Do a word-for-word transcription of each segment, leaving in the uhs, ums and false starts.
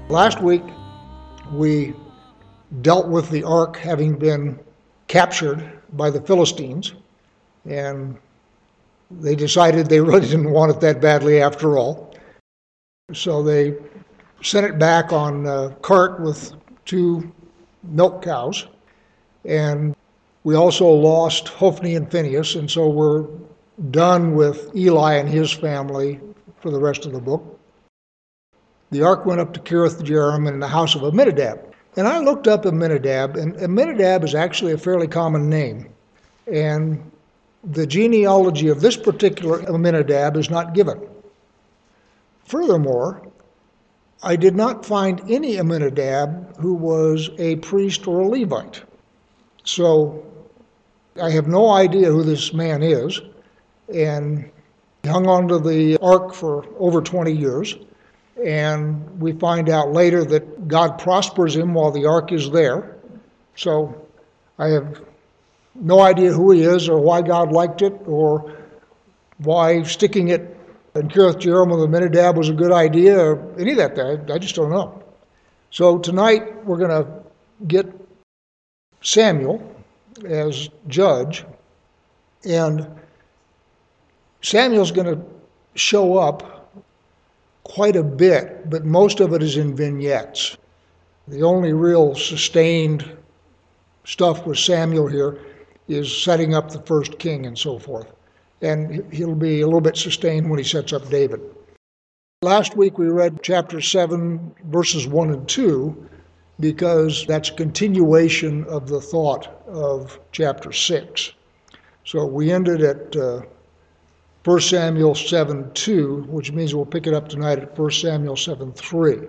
Last week, we dealt with the ark having been captured by the Philistines, and they decided they really didn't want it that badly after all. So they sent it back on a cart with two milk cows, and we also lost Hophni and Phinehas, and so we're done with Eli and his family for the rest of the book. The ark went up to Kiriath Jearim in the house of Amminadab. And I looked up Amminadab, and Amminadab is actually a fairly common name. And the genealogy of this particular Amminadab is not given. Furthermore, I did not find any Amminadab who was a priest or a Levite. So I have no idea who this man is, and he hung on to the ark for over twenty years. And we find out later that God prospers him while the ark is there. So I have no idea who he is or why God liked it or why sticking it in Kiriath Jearim with Amminadab was a good idea or any of that. I just don't know. So tonight we're going to get Samuel as judge, and Samuel's going to show up quite a bit, but most of it is in vignettes. The only real sustained stuff with Samuel here is setting up the first king and so forth. And he'll be a little bit sustained when he sets up David. Last week we read chapter seven, verses one and two, because that's a continuation of the thought of chapter six. So we ended at uh, First Samuel seven two, which means we'll pick it up tonight at First Samuel seven three.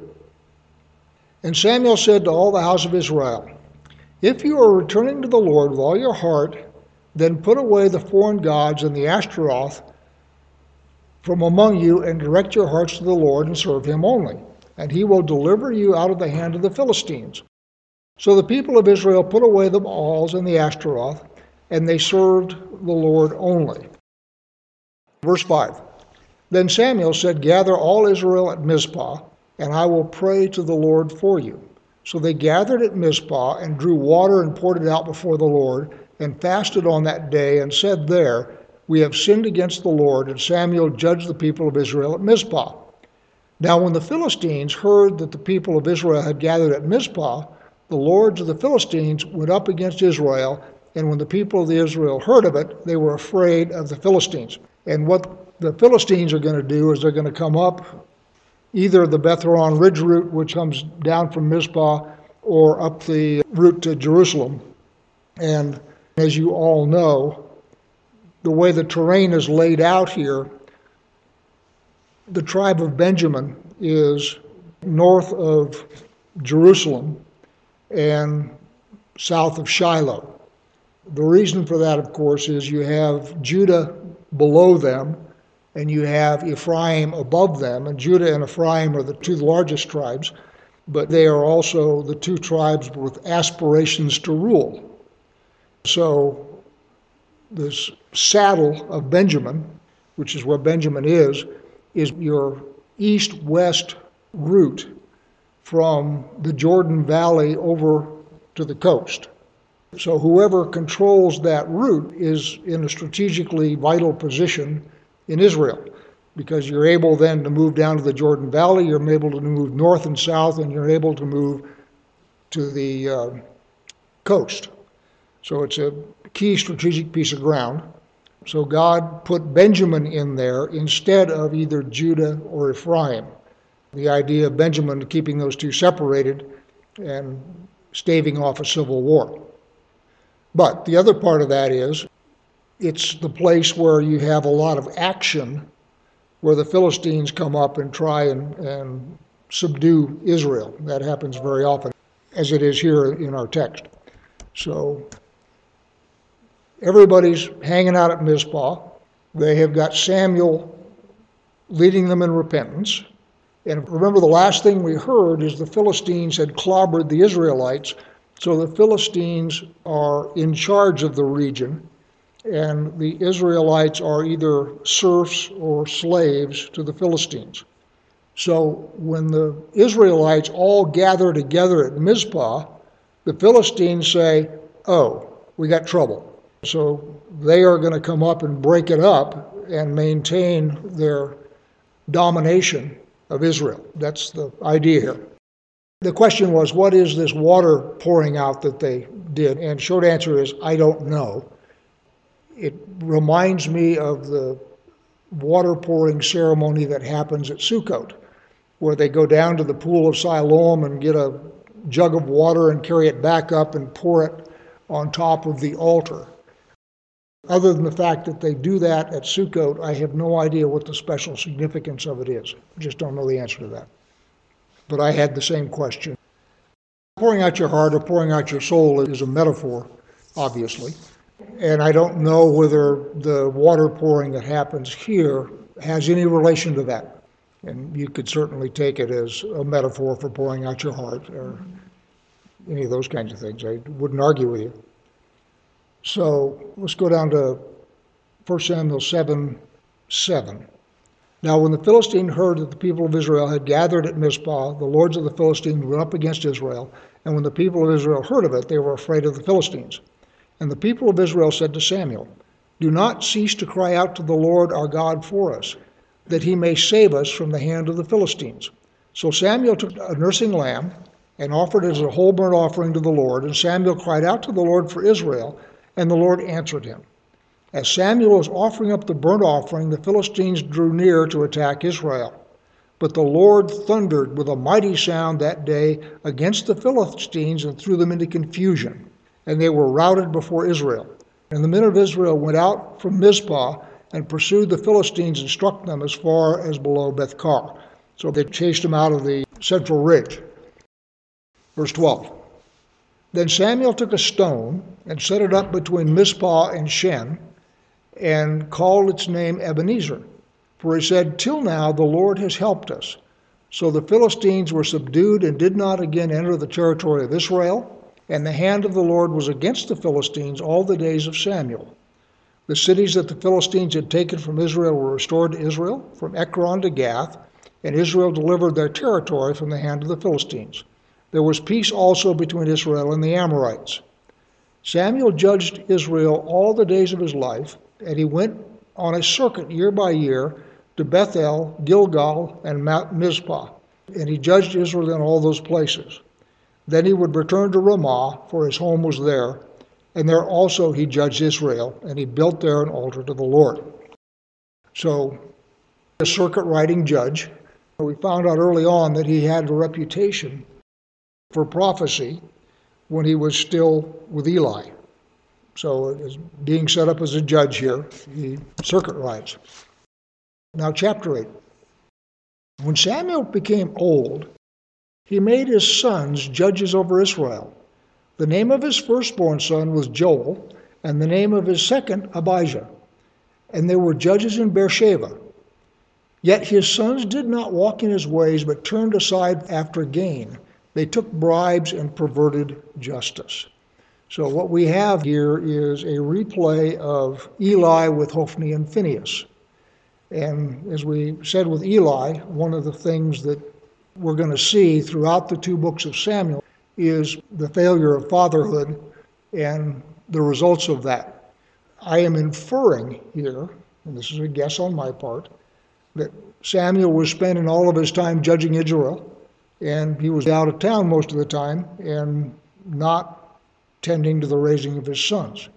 And Samuel said to all the house of Israel, "If you are returning to the Lord with all your heart, then put away the foreign gods and the Ashtaroth from among you, and direct your hearts to the Lord and serve him only, and he will deliver you out of the hand of the Philistines." So the people of Israel put away the Baals and the Ashtaroth, and they served the Lord only. Verse five, Then Samuel said, "Gather all Israel at Mizpah, and I will pray to the Lord for you." So they gathered at Mizpah and drew water and poured it out before the Lord, and fasted on that day, and said there, "We have sinned against the Lord." And Samuel judged the people of Israel at Mizpah. Now when the Philistines heard that the people of Israel had gathered at Mizpah, the lords of the Philistines went up against Israel, and when the people of Israel heard of it, they were afraid of the Philistines. And what the Philistines are going to do is they're going to come up either the Beth-horon ridge route, which comes down from Mizpah, or up the route to Jerusalem. And as you all know, the way the terrain is laid out here, the tribe of Benjamin is north of Jerusalem and south of Shiloh. The reason for that, of course, is you have Judah below them, and you have Ephraim above them, and Judah and Ephraim are the two largest tribes, but they are also the two tribes with aspirations to rule. So this saddle of Benjamin, which is where Benjamin is, is your east-west route from the Jordan Valley over to the coast. So whoever controls that route is in a strategically vital position in Israel, because you're able then to move down to the Jordan Valley, you're able to move north and south, and you're able to move to the uh, coast. So it's a key strategic piece of ground. So God put Benjamin in there instead of either Judah or Ephraim. The idea of Benjamin keeping those two separated and staving off a civil war. But the other part of that is, it's the place where you have a lot of action, where the Philistines come up and try and, and subdue Israel. That happens very often, as it is here in our text. So everybody's hanging out at Mizpah. They have got Samuel leading them in repentance. And remember, the last thing we heard is the Philistines had clobbered the Israelites. So the Philistines are in charge of the region, and the Israelites are either serfs or slaves to the Philistines. So when the Israelites all gather together at Mizpah, the Philistines say, oh, we got trouble. So they are going to come up and break it up and maintain their domination of Israel. That's the idea here. The question was, what is this water pouring out that they did? And short answer is, I don't know. It reminds me of the water pouring ceremony that happens at Sukkot, where they go down to the pool of Siloam and get a jug of water and carry it back up and pour it on top of the altar. Other than the fact that they do that at Sukkot, I have no idea what the special significance of it is. I just don't know the answer to that. But I had the same question. Pouring out your heart or pouring out your soul is a metaphor, obviously. And I don't know whether the water pouring that happens here has any relation to that. And you could certainly take it as a metaphor for pouring out your heart or any of those kinds of things. I wouldn't argue with you. So let's go down to First Samuel seven seven. Now when the Philistine heard that the people of Israel had gathered at Mizpah, the lords of the Philistines went up against Israel, and when the people of Israel heard of it, they were afraid of the Philistines. And the people of Israel said to Samuel, do not cease to cry out to the Lord our God for us, that he may save us from the hand of the Philistines. So Samuel took a nursing lamb and offered it as a whole burnt offering to the Lord, and Samuel cried out to the Lord for Israel, and the Lord answered him. As Samuel was offering up the burnt offering, the Philistines drew near to attack Israel. But the Lord thundered with a mighty sound that day against the Philistines and threw them into confusion, and they were routed before Israel. And the men of Israel went out from Mizpah and pursued the Philistines and struck them as far as below Beth-kar. So they chased them out of the central ridge. Verse twelve. Then Samuel took a stone and set it up between Mizpah and Shen, and called its name Ebenezer. For he said, till now the Lord has helped us. So the Philistines were subdued and did not again enter the territory of Israel, and the hand of the Lord was against the Philistines all the days of Samuel. The cities that the Philistines had taken from Israel were restored to Israel, from Ekron to Gath, and Israel delivered their territory from the hand of the Philistines. There was peace also between Israel and the Amorites. Samuel judged Israel all the days of his life, and he went on a circuit year by year to Bethel, Gilgal, and Mount Mizpah, and he judged Israel in all those places. Then he would return to Ramah, for his home was there, and there also he judged Israel, and he built there an altar to the Lord. So, a circuit-riding judge. We found out early on that he had a reputation for prophecy when he was still with Eli. So as being set up as a judge here, he circuit rides. Now chapter eight. When Samuel became old, he made his sons judges over Israel. The name of his firstborn son was Joel, and the name of his second Abijah. And they were judges in Beersheba. Yet his sons did not walk in his ways, but turned aside after gain. They took bribes and perverted justice. So what we have here is a replay of Eli with Hophni and Phinehas. And as we said with Eli, one of the things that we're going to see throughout the two books of Samuel is the failure of fatherhood and the results of that. I am inferring here, and this is a guess on my part, that Samuel was spending all of his time judging Israel, and he was out of town most of the time and not tending to the raising of his sons.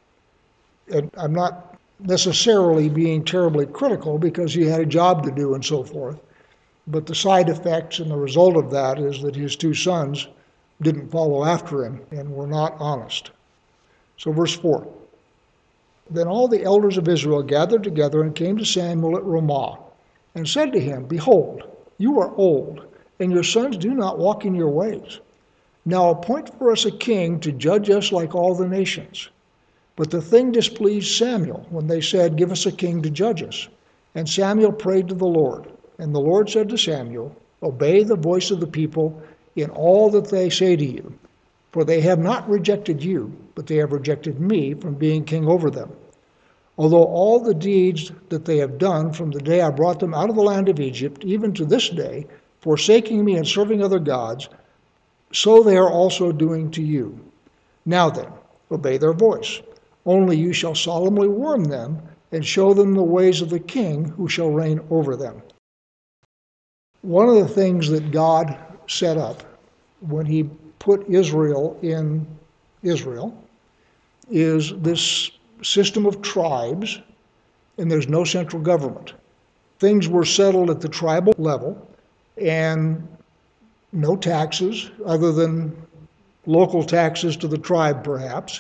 And I'm not necessarily being terribly critical because he had a job to do and so forth, but the side effects and the result of that is that his two sons didn't follow after him and were not honest. So verse four. Then all the elders of Israel gathered together and came to Samuel at Ramah and said to him, behold, you are old, and your sons do not walk in your ways. Now appoint for us a king to judge us like all the nations. But the thing displeased Samuel when they said, give us a king to judge us. And Samuel prayed to the Lord. And the Lord said to Samuel, obey the voice of the people in all that they say to you. For they have not rejected you, but they have rejected me from being king over them. Although all the deeds that they have done from the day I brought them out of the land of Egypt, even to this day, forsaking me and serving other gods, so they are also doing to you. Now then, obey their voice. Only you shall solemnly warn them and show them the ways of the king who shall reign over them. One of the things that God set up when he put Israel in Israel is this system of tribes, and there's no central government. Things were settled at the tribal level, and no taxes other than local taxes to the tribe perhaps.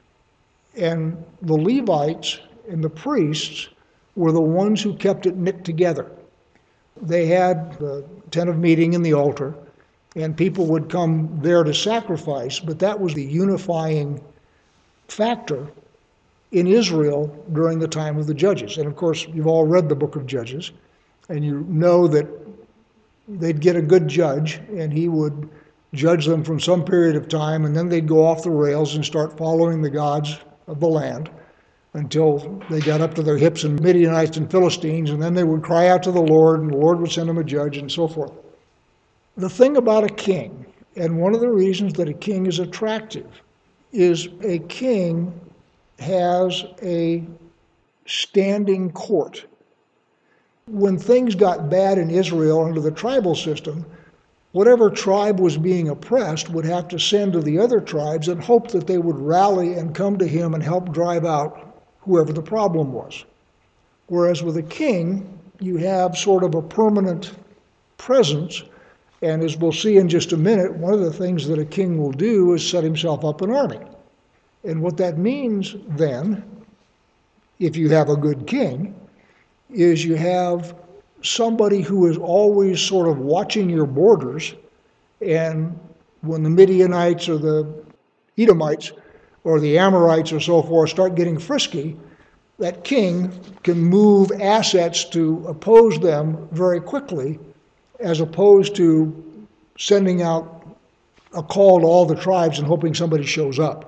And the Levites and the priests were the ones who kept it knit together. They had the tent of meeting and the altar, and people would come there to sacrifice, but that was the unifying factor in Israel during the time of the Judges. And of course, you've all read the book of Judges, and you know that they'd get a good judge, and he would judge them from some period of time, and then they'd go off the rails and start following the gods of the land until they got up to their hips in Midianites and Philistines, and then they would cry out to the Lord, and the Lord would send them a judge, and so forth. The thing about a king, and one of the reasons that a king is attractive, is a king has a standing court. When things got bad in Israel under the tribal system, whatever tribe was being oppressed would have to send to the other tribes and hope that they would rally and come to him and help drive out whoever the problem was. Whereas with a king, you have sort of a permanent presence, and as we'll see in just a minute, one of the things that a king will do is set himself up an army. And what that means then, if you have a good king, is you have somebody who is always sort of watching your borders, and when the Midianites or the Edomites or the Amorites or so forth start getting frisky, that king can move assets to oppose them very quickly, as opposed to sending out a call to all the tribes and hoping somebody shows up.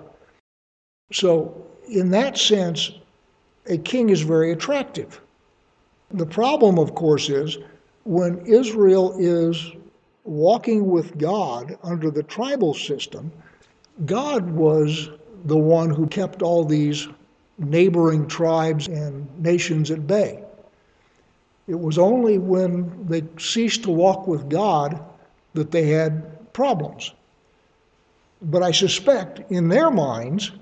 So in that sense, a king is very attractive. The problem, of course, is when Israel is walking with God under the tribal system, God was the one who kept all these neighboring tribes and nations at bay. It was only when they ceased to walk with God that they had problems. But I suspect in their minds,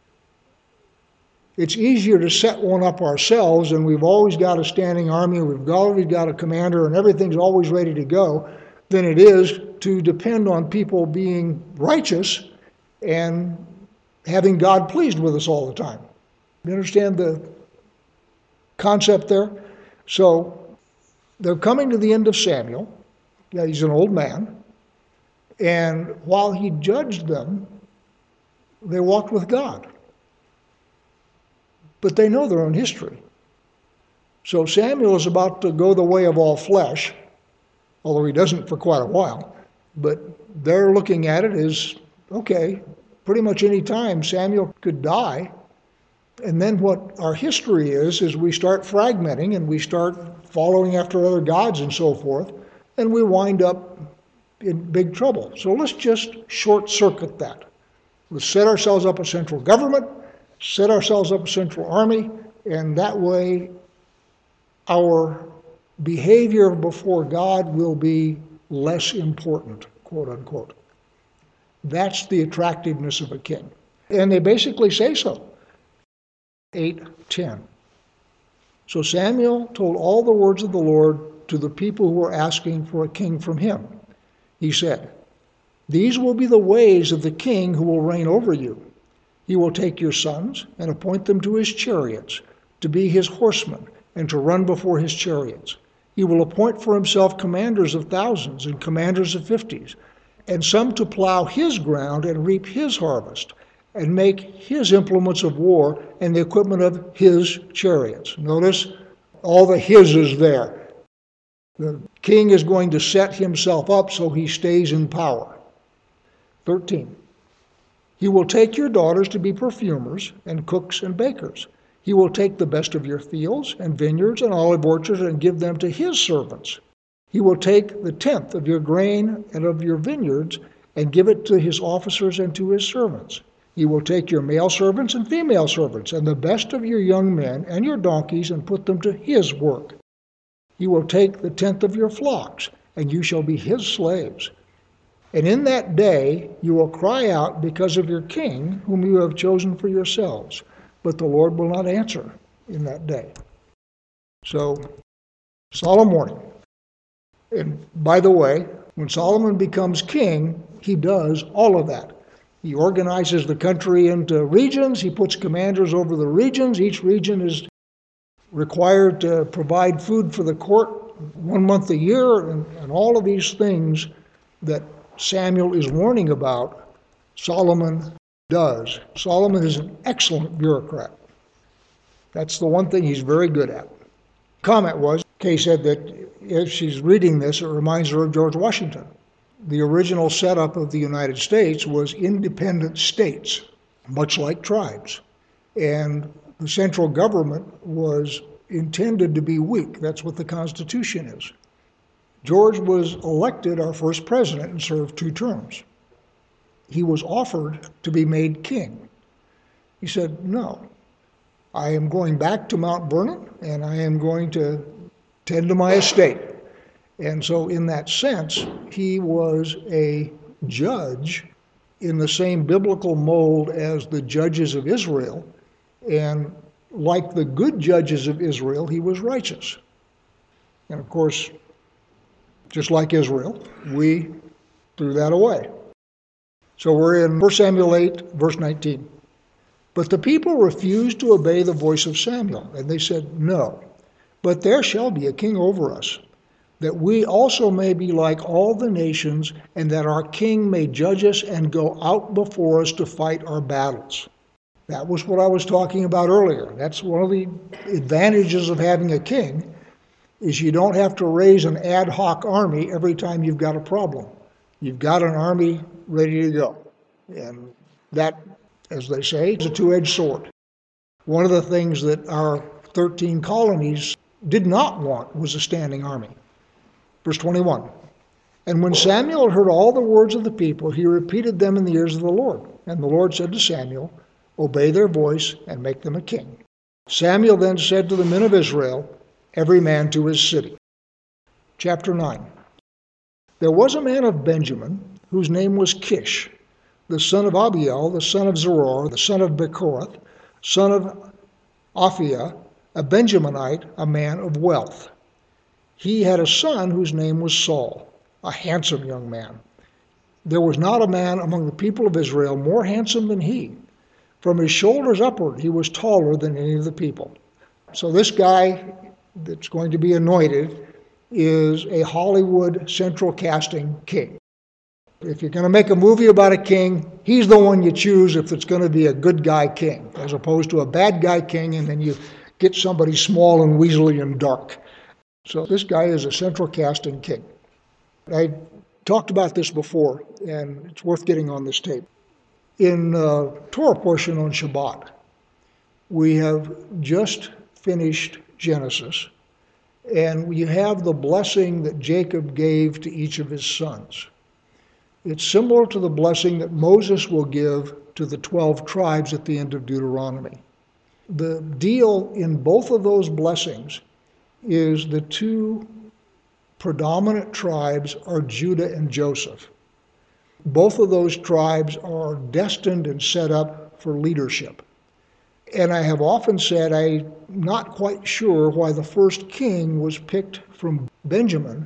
it's easier to set one up ourselves, and we've always got a standing army, we've always got a commander, and everything's always ready to go, than it is to depend on people being righteous and having God pleased with us all the time. You understand the concept there? So they're coming to the end of Samuel. Yeah, he's an old man. And while he judged them, they walked with God. But they know their own history. So Samuel is about to go the way of all flesh, although he doesn't for quite a while. But they're looking at it as, okay, pretty much any time Samuel could die. And then what our history is, is we start fragmenting and we start following after other gods and so forth, and we wind up in big trouble. So let's just short circuit that. Let's set ourselves up a central government, set ourselves up a central army, and that way our behavior before God will be less important, quote unquote. That's the attractiveness of a king. And they basically say so. eight ten. So Samuel told all the words of the Lord to the people who were asking for a king from him. He said, "These will be the ways of the king who will reign over you. He will take your sons and appoint them to his chariots, to be his horsemen, and to run before his chariots. He will appoint for himself commanders of thousands and commanders of fifties, and some to plow his ground and reap his harvest, and make his implements of war and the equipment of his chariots." Notice all the his is there. The king is going to set himself up so he stays in power. thirteen. He will take your daughters to be perfumers and cooks and bakers. He will take the best of your fields and vineyards and olive orchards and give them to his servants. He will take the tenth of your grain and of your vineyards and give it to his officers and to his servants. He will take your male servants and female servants and the best of your young men and your donkeys and put them to his work. He will take the tenth of your flocks, and you shall be his slaves. And in that day you will cry out because of your king, whom you have chosen for yourselves. But the Lord will not answer in that day. So, solemn warning. And by the way, when Solomon becomes king, he does all of that. He organizes the country into regions. He puts commanders over the regions. Each region is required to provide food for the court one month a year, and, and all of these things that Samuel is warning about, Solomon does. Solomon is an excellent bureaucrat. That's the one thing he's very good at. Comment was, Kay said that if she's reading this, it reminds her of George Washington. The original setup of the United States was independent states, much like tribes. And the central government was intended to be weak. That's what the Constitution is. George was elected our first president and served two terms. He was offered to be made king. He said, no, I am going back to Mount Vernon and I am going to tend to my estate. And so in that sense, he was a judge in the same biblical mold as the judges of Israel. And like the good judges of Israel, he was righteous. And of course, just like Israel, we threw that away. So we're in First Samuel eight, verse nineteen. But the people refused to obey the voice of Samuel, and they said, no, but there shall be a king over us, that we also may be like all the nations, and that our king may judge us and go out before us to fight our battles. That was what I was talking about earlier. That's one of the advantages of having a king, is you don't have to raise an ad hoc army every time you've got a problem. You've got an army ready to go. And that, as they say, is a two-edged sword. One of the things that our thirteen colonies did not want was a standing army. Verse twenty-one, and when Samuel heard all the words of the people, he repeated them in the ears of the Lord. And the Lord said to Samuel, obey their voice and make them a king. Samuel then said to the men of Israel, every man to his city. Chapter nine. There was a man of Benjamin, whose name was Kish, the son of Abiel, the son of Zeror, the son of Bechorath, son of Aphiah, a Benjaminite, a man of wealth. He had a son whose name was Saul, a handsome young man. There was not a man among the people of Israel more handsome than he. From his shoulders upward, he was taller than any of the people. So this guy that's going to be anointed is a Hollywood central casting king. If you're going to make a movie about a king, he's the one you choose if it's going to be a good guy king, as opposed to a bad guy king, and then you get somebody small and weaselly and dark. So this guy is a central casting king. I talked about this before, and it's worth getting on this tape. In uh, Torah portion on Shabbat, we have just finished Genesis, and we have the blessing that Jacob gave to each of his sons. It's similar to the blessing that Moses will give to the twelve tribes at the end of Deuteronomy. The deal in both of those blessings is the two predominant tribes are Judah and Joseph. Both of those tribes are destined and set up for leadership. And I have often said I'm not quite sure why the first king was picked from Benjamin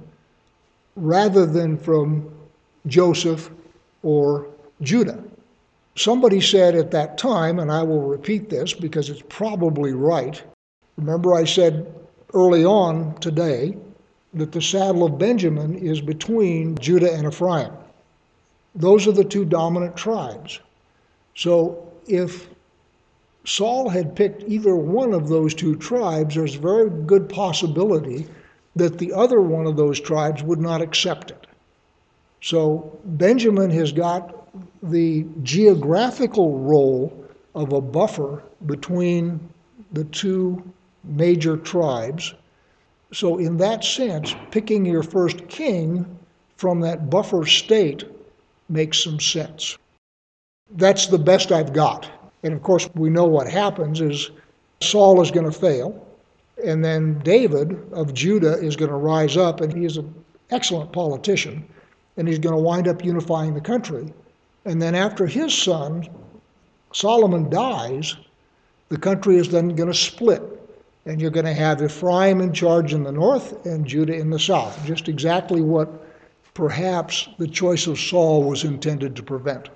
rather than from Joseph or Judah. Somebody said at that time, and I will repeat this because it's probably right. Remember I said early on today that the saddle of Benjamin is between Judah and Ephraim. Those are the two dominant tribes. So if Saul had picked either one of those two tribes, there's a very good possibility that the other one of those tribes would not accept it. So Benjamin has got the geographical role of a buffer between the two major tribes. So in that sense, picking your first king from that buffer state makes some sense. That's the best I've got. And of course, we know what happens is Saul is going to fail, and then David of Judah is going to rise up, and he is an excellent politician, and he's going to wind up unifying the country. And then after his son, Solomon, dies, the country is then going to split, and you're going to have Ephraim in charge in the north and Judah in the south, just exactly what perhaps the choice of Saul was intended to prevent.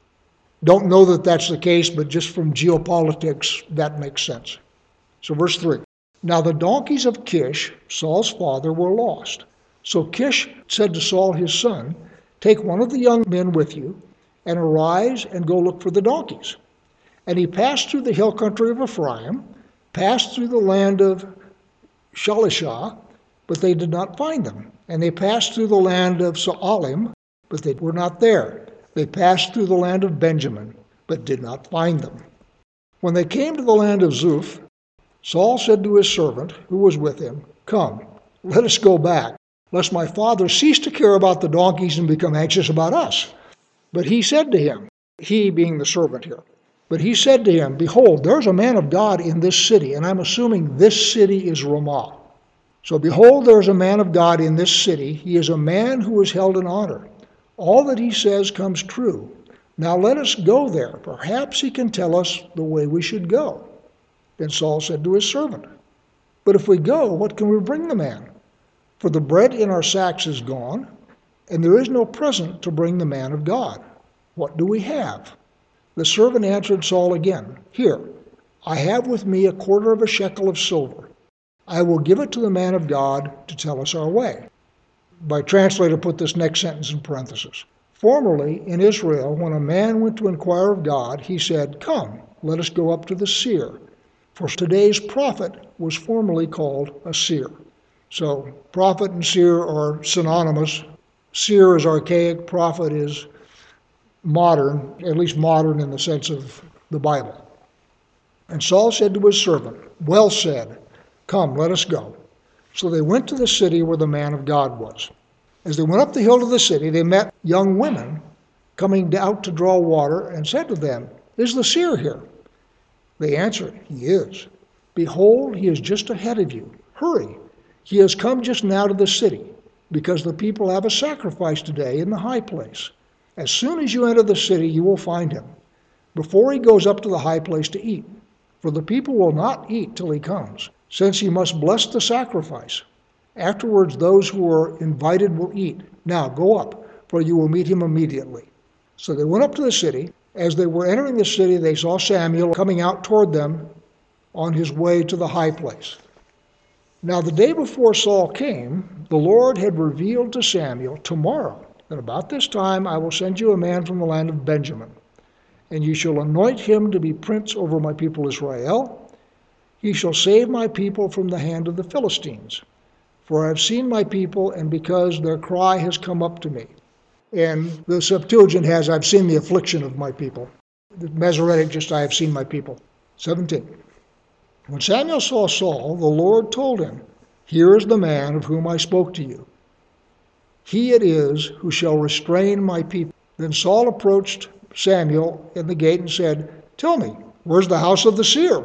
Don't know that that's the case, but just from geopolitics, that makes sense. So verse three. Now the donkeys of Kish, Saul's father, were lost. So Kish said to Saul his son, take one of the young men with you, and arise and go look for the donkeys. And he passed through the hill country of Ephraim, passed through the land of Shalishah, but they did not find them. And they passed through the land of Saalim, but they were not there. They passed through the land of Benjamin, but did not find them. When they came to the land of Zuph, Saul said to his servant, who was with him, come, let us go back, lest my father cease to care about the donkeys and become anxious about us. But he said to him, he being the servant here, but he said to him, behold, there is a man of God in this city, and I'm assuming this city is Ramah. So behold, there is a man of God in this city. He is a man who is held in honor. All that he says comes true. Now let us go there. Perhaps he can tell us the way we should go. Then Saul said to his servant, but if we go, what can we bring the man? For the bread in our sacks is gone, and there is no present to bring the man of God. What do we have? The servant answered Saul again, here, I have with me a quarter of a shekel of silver. I will give it to the man of God to tell us our way. My translator put this next sentence in parentheses. Formerly in Israel, when a man went to inquire of God, he said, come, let us go up to the seer. For today's prophet was formerly called a seer. So prophet and seer are synonymous. Seer is archaic, prophet is modern, at least modern in the sense of the Bible. And Saul said to his servant, well said, come, let us go. So they went to the city where the man of God was. As they went up the hill to the city, they met young women coming out to draw water and said to them, is the seer here? They answered, he is. Behold, he is just ahead of you. Hurry, he has come just now to the city, because the people have a sacrifice today in the high place. As soon as you enter the city, you will find him, before he goes up to the high place to eat. For the people will not eat till he comes, since he must bless the sacrifice. Afterwards, those who are invited will eat. Now go up, for you will meet him immediately. So they went up to the city. As they were entering the city, they saw Samuel coming out toward them on his way to the high place. Now the day before Saul came, the Lord had revealed to Samuel, tomorrow, that about this time I will send you a man from the land of Benjamin, and you shall anoint him to be prince over my people Israel. He shall save my people from the hand of the Philistines. For I have seen my people, and because their cry has come up to me. And the Septuagint has, I've seen the affliction of my people. The Masoretic just, I have seen my people. seventeen. When Samuel saw Saul, the Lord told him, here is the man of whom I spoke to you. He it is who shall restrain my people. Then Saul approached Samuel in the gate and said, tell me, where's the house of the seer?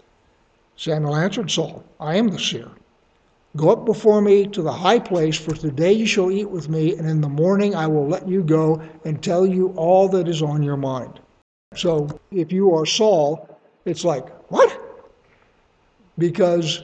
Samuel answered Saul, I am the seer. Go up before me to the high place, for today you shall eat with me, and in the morning I will let you go and tell you all that is on your mind. So if you are Saul, it's like, what? Because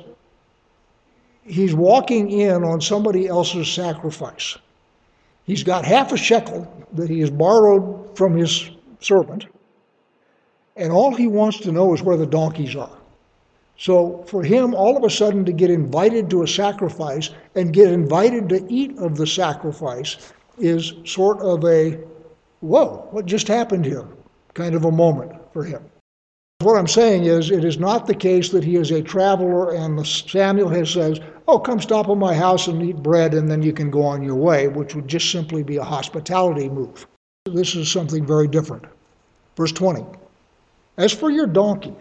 he's walking in on somebody else's sacrifice. He's got half a shekel that he has borrowed from his servant, and all he wants to know is where the donkeys are. So for him, all of a sudden, to get invited to a sacrifice and get invited to eat of the sacrifice is sort of a, whoa, what just happened here? Kind of a moment for him. What I'm saying is, it is not the case that he is a traveler and Samuel has says, oh, come stop at my house and eat bread and then you can go on your way, which would just simply be a hospitality move. This is something very different. Verse twenty, as for your donkeys,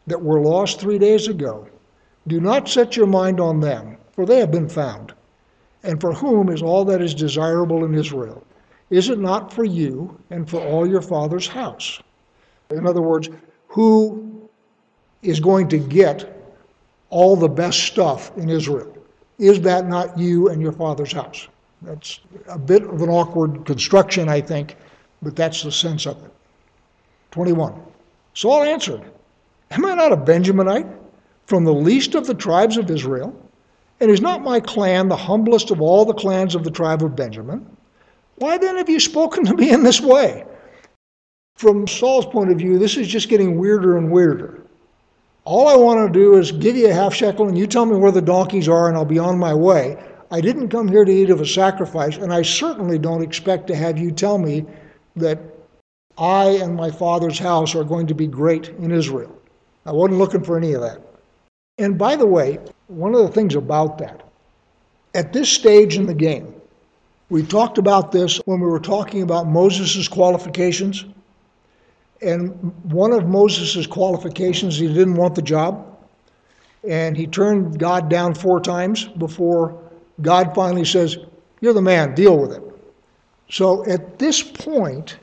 that were lost three days ago. Do not set your mind on them, for they have been found. And for whom is all that is desirable in Israel? Is it not for you and for all your father's house? In other words, who is going to get all the best stuff in Israel? Is that not you and your father's house? That's a bit of an awkward construction, I think, but that's the sense of it. twenty-one. Saul answered, Am I not a Benjaminite, from the least of the tribes of Israel? And is not my clan the humblest of all the clans of the tribe of Benjamin? Why then have you spoken to me in this way? From Saul's point of view, this is just getting weirder and weirder. All I want to do is give you a half shekel and you tell me where the donkeys are and I'll be on my way. I didn't come here to eat of a sacrifice, and I certainly don't expect to have you tell me that I and my father's house are going to be great in Israel. I wasn't looking for any of that. And by the way, one of the things about that, at this stage in the game, we talked about this when we were talking about Moses' qualifications. And one of Moses' qualifications, he didn't want the job. And he turned God down four times before God finally says, You're the man, deal with it. So at this point,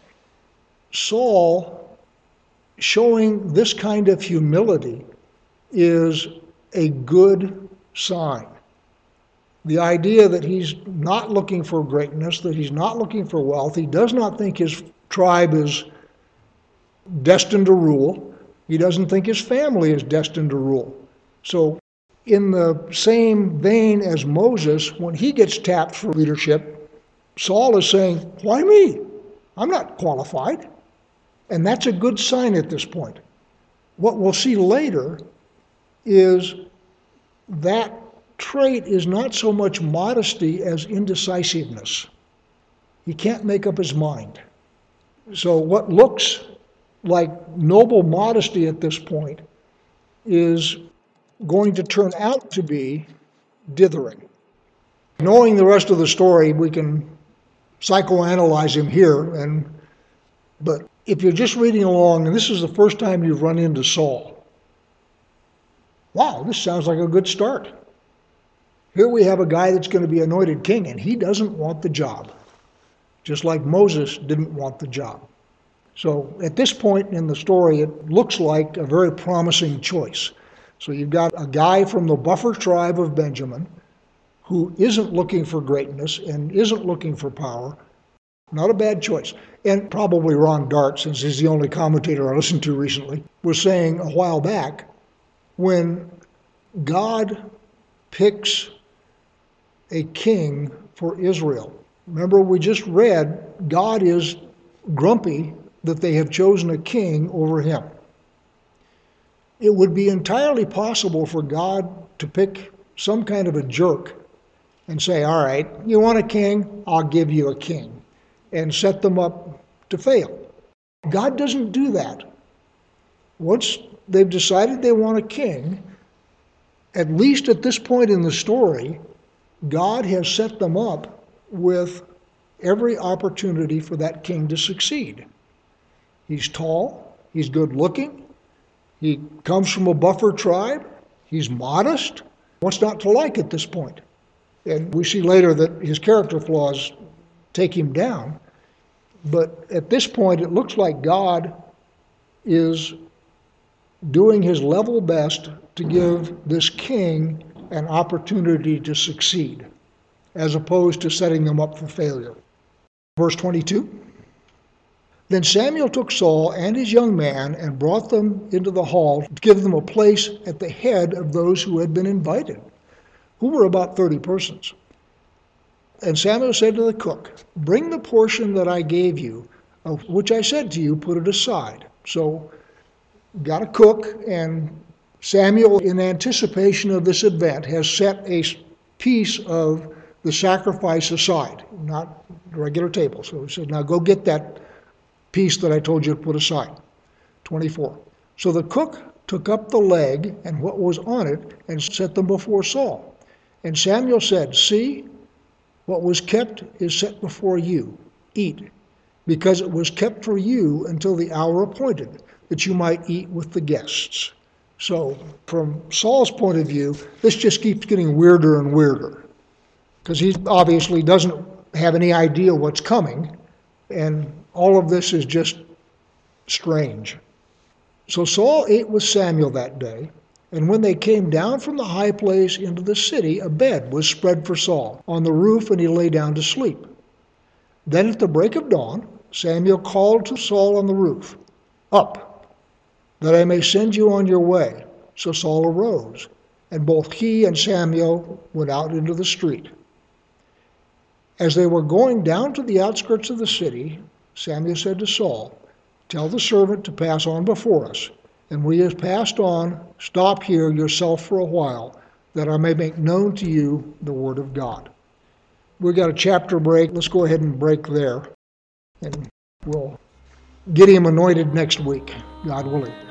Saul showing this kind of humility is a good sign. The idea that he's not looking for greatness, that he's not looking for wealth, he does not think his tribe is destined to rule. He doesn't think his family is destined to rule. So in the same vein as Moses, when he gets tapped for leadership, Saul is saying, Why me? I'm not qualified. And that's a good sign at this point. What we'll see later is that trait is not so much modesty as indecisiveness. He can't make up his mind. So what looks like noble modesty at this point is going to turn out to be dithering. Knowing the rest of the story, we can psychoanalyze him here, and but if you're just reading along, and this is the first time you've run into Saul, wow, this sounds like a good start. Here we have a guy that's going to be anointed king, and he doesn't want the job, just like Moses didn't want the job. So at this point in the story, it looks like a very promising choice. So you've got a guy from the buffer tribe of Benjamin who isn't looking for greatness and isn't looking for power. Not a bad choice. And probably Ron Dart, since he's the only commentator I listened to recently, was saying a while back, when God picks a king for Israel, remember we just read, God is grumpy that they have chosen a king over him. It would be entirely possible for God to pick some kind of a jerk and say, all right, you want a king? I'll give you a king, and set them up to fail. God doesn't do that. Once they've decided they want a king, at least at this point in the story, God has set them up with every opportunity for that king to succeed. He's tall, he's good looking, he comes from a buffer tribe, he's modest. What's not to like at this point? And we see later that his character flaws take him down. But at this point, it looks like God is doing his level best to give this king an opportunity to succeed, as opposed to setting them up for failure. Verse twenty-two. Then Samuel took Saul and his young man and brought them into the hall to give them a place at the head of those who had been invited, who were about thirty persons. And Samuel said to the cook, Bring the portion that I gave you, of which I said to you, put it aside. So, got a cook, and Samuel, in anticipation of this event, has set a piece of the sacrifice aside, not the regular table. So he said, now go get that piece that I told you to put aside. twenty-four. So the cook took up the leg and what was on it and set them before Saul. And Samuel said, See, what was kept is set before you. Eat, because it was kept for you until the hour appointed, that you might eat with the guests. So from Saul's point of view, this just keeps getting weirder and weirder, because he obviously doesn't have any idea what's coming, and all of this is just strange. So Saul ate with Samuel that day, and when they came down from the high place into the city, a bed was spread for Saul on the roof, and he lay down to sleep. Then at the break of dawn, Samuel called to Saul on the roof, "Up, that I may send you on your way." So Saul arose, and both he and Samuel went out into the street. As they were going down to the outskirts of the city, Samuel said to Saul, "Tell the servant to pass on before us, and when he has passed on, stop here yourself for a while, that I may make known to you the word of God." We've got a chapter break. Let's go ahead and break there, and we'll get him anointed next week, God willing.